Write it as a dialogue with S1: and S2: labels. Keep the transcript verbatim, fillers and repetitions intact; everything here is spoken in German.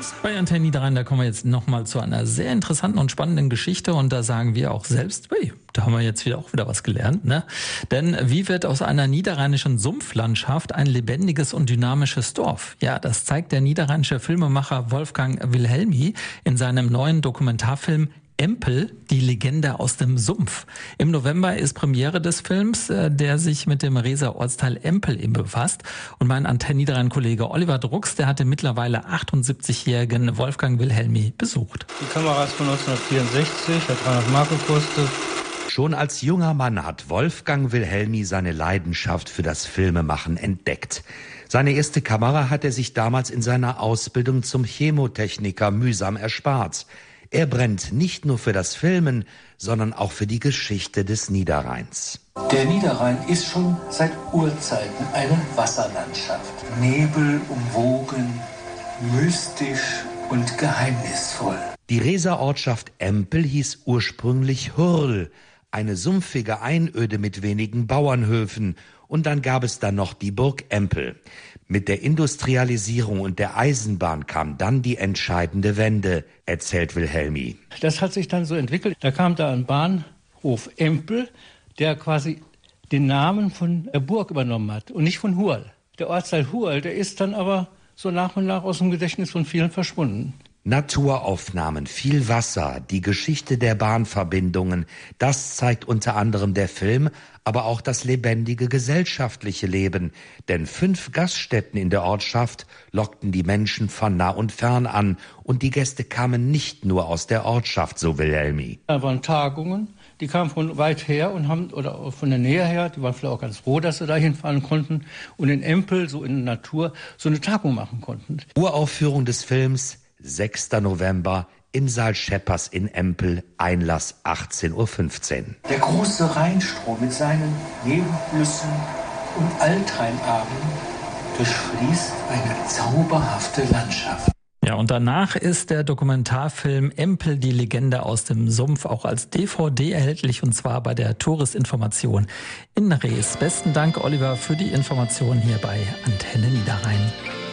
S1: Bei Antenne Niederrhein, da kommen wir jetzt nochmal zu einer sehr interessanten und spannenden Geschichte und da sagen wir auch selbst, hey, da haben wir jetzt wieder auch wieder was gelernt, ne? Denn wie wird aus einer niederrheinischen Sumpflandschaft ein lebendiges und dynamisches Dorf? Ja, das zeigt der niederrheinische Filmemacher Wolfgang Wilhelmy in seinem neuen Dokumentarfilm Empel, die Legende aus dem Sumpf. Im November ist Premiere des Films, der sich mit dem Reser Ortsteil Empel eben befasst. Und mein Antenne Niederrhein-Kollege Oliver Drucks, der hat den mittlerweile achtundsiebzigjährigen Wolfgang Wilhelmy besucht.
S2: Die Kamera ist von neunzehnhundertvierundsechzig, hat dreihundert Mark gekostet.
S3: Schon als junger Mann hat Wolfgang Wilhelmy seine Leidenschaft für das Filmemachen entdeckt. Seine erste Kamera hat er sich damals in seiner Ausbildung zum Chemotechniker mühsam erspart. Er brennt nicht nur für das Filmen, sondern auch für die Geschichte des Niederrheins.
S4: Der Niederrhein ist schon seit Urzeiten eine Wasserlandschaft. Nebel umwogen, mystisch und geheimnisvoll.
S3: Die Reser Ortschaft Empel hieß ursprünglich Hurl, eine sumpfige Einöde mit wenigen Bauernhöfen. Und dann gab es da noch die Burg Empel. Mit der Industrialisierung und der Eisenbahn kam dann die entscheidende Wende, erzählt Wilhelmy.
S2: Das hat sich dann so entwickelt. Da kam da ein Bahnhof Empel, der quasi den Namen von der Burg übernommen hat und nicht von Hurl. Der Ortsteil Hurl, der ist dann aber so nach und nach aus dem Gedächtnis von vielen verschwunden.
S3: Naturaufnahmen, viel Wasser, die Geschichte der Bahnverbindungen, das zeigt unter anderem der Film, aber auch das lebendige gesellschaftliche Leben. Denn fünf Gaststätten in der Ortschaft lockten die Menschen von nah und fern an. Und die Gäste kamen nicht nur aus der Ortschaft, so Wilhelmy.
S2: Da waren Tagungen, die kamen von weit her und haben, oder von der Nähe her, die waren vielleicht auch ganz froh, dass sie da hinfahren konnten und in Empel, so in der Natur, so eine Tagung machen konnten.
S3: Uraufführung des Films sechster November im Saal Scheppers in Empel, Einlass achtzehn Uhr fünfzehn.
S4: Der große Rheinstrom mit seinen Nebenflüssen und Altrheinarmen durchfließt eine zauberhafte Landschaft.
S1: Ja, und danach ist der Dokumentarfilm Empel, die Legende aus dem Sumpf, auch als D V D erhältlich, und zwar bei der Touristinformation in Rees. Besten Dank, Oliver, für die Information hier bei Antenne Niederrhein.